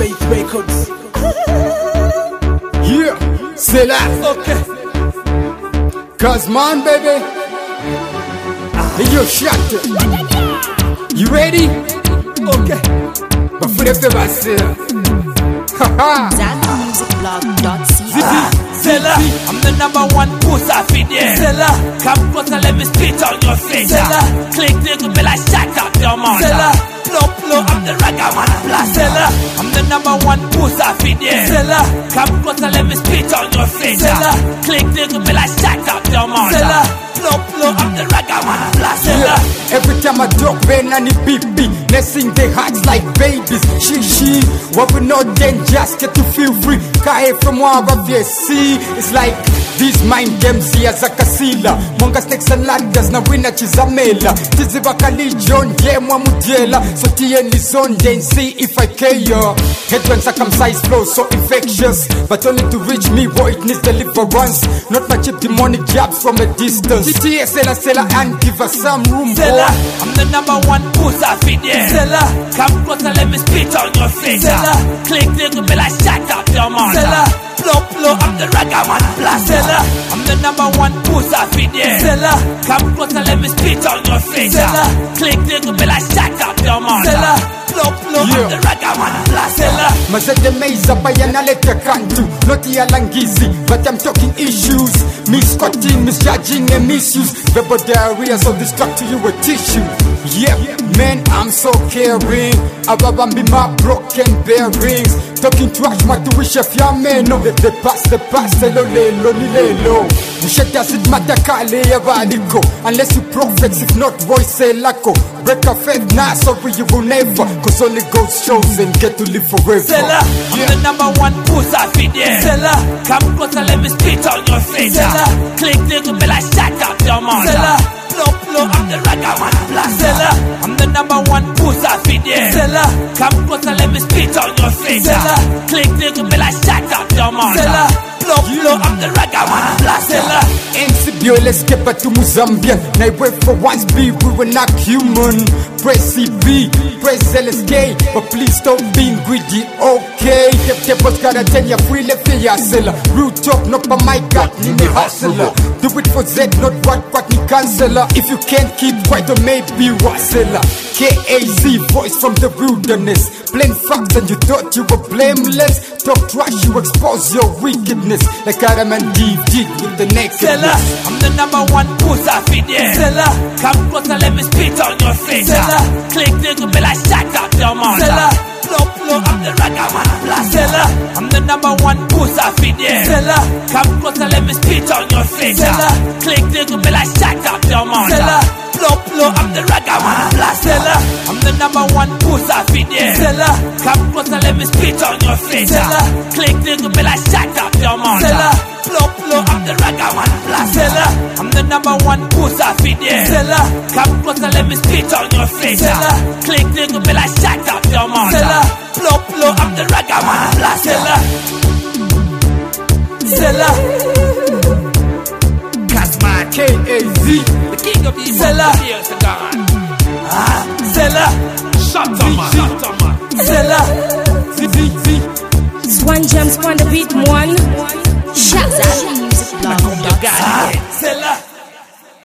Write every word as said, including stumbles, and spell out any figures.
Faith Records. Yeah, c'est là. Okay. Cause man, baby. Hey, yo, shut it. You ready? Okay. But for the best, haha. Zambia Music Blog dot c a. Zella, I'm the number one puss off in there. Zella, come close and let me spit on your face. Zella, click, click, be like shut up your mouth. Zella, blow, blow, I'm the ragamuffin blast. Zella, I'm the number one puss off in there. Zella, come close and let me spit on your face. Zella, click, click, be like shut up your mouth. Zella, blow, blow, I'm the ragamuffin blast. Zella, every time I talk, Ben and the B B, they sing their hearts like babies. She, she, what we know then just get to feel free. Kahe from Wava V S C, it's like these mind games here as a casilla. Monga snakes and ladders na wina chizamela. Tizibaka legion, yeah, mwamudiela. So T N is on, then see if I care. Head when circumcised flow, so infectious. But only to reach me, boy, it needs deliverance. Not my cheap demonic jabs from a distance. T T S, Sella, Sella, and give us some room, Zella, I'm the number one puss off in there. Zella, come close and let me spit on your face. Zella, click, click, be like shut up your mouth. Zella, blow, blow, I'm the ragamuffin blast. Zella, I'm the number one puss off in there. Zella, come close and let me spit on your face. Zella, click, click, be like shut up your mouth. Zella, blow, blow, I'm the ragamuffin blast. Zella, Mazede meiza bayana leta kantu. Not yalangizi, but I'm talking issues. Misquoting, misjudging and misuse. Verbal diarrhea, so this talk to you a tissue. Yeah, man, I'm so caring. Ababambi my broken bearings. Talking trash, my tuition if ya meno. The, the past, the past, hello, lelo, ni lelo. Ushe doesn't matter, kale ya valiko. Unless you prophets, if not voice lako. Break a faith, nah, sorry you will never. Cause only God's chosen get to live forever. Zella, I'm the number one puss off in there. Zella, come close and let me spit on your face. Zella, click, click, be like shut up your mouth. Zella, blow, blow, I'm the ragamuffin blast. Zella, I'm the number one puss off in there. Zella, come close and let me spit on your face. Zella, click, click, be like shut up your mouth. Zella, blow, blow, I'm the ragamuffin blast. Zella, M C B O, let's get back to Mozambian. Now I wait for once B, we were not human. Press C B, press L S K, but please stop being greedy, okay? Tep tep what's gotta tell ya, free left ya seller. Real talk, not by my gut, ni me hustler. Do it for Z, not what, what ni canceller. If you can't keep quiet, or maybe wasseller. K A Z, voice from the wilderness. Plain facts and you thought you were blameless. Talk trash, you expose your wickedness. Like Adam and Eve did with the next Zella, I'm the number one puss off in there. Zella, come close and let me spit on your face. Zella, click, click, be like shut up your mouth. Zella, blow, blow, I'm the ragamuffin blast. Zella, I'm the number one puss off in there. Zella, come close and let me spit on your face. Zella, click, click, be like shut up your mouth. Zella, blow, blow, I'm the ragamuffin blast. Zella, I'm the number one puss off in there. Zella, come close and let me spit on your face. Zella, click, click, be like shut up your mouth. Zella, blow, blow, I'm the ragamuffin blast. Zella, I'm the number one puss off in there. Zella, come close and let me spit on your face. Zella, click, click, be like shut up your mouth. Zella, blow, blow, I'm the ragamuffin blast. Zella, Zella, Casman, K A Z, the king of the Zella, ah, Zella, shut up, man, shut up, man. Zella, Z Z Z. Swan Jams on the beat, one.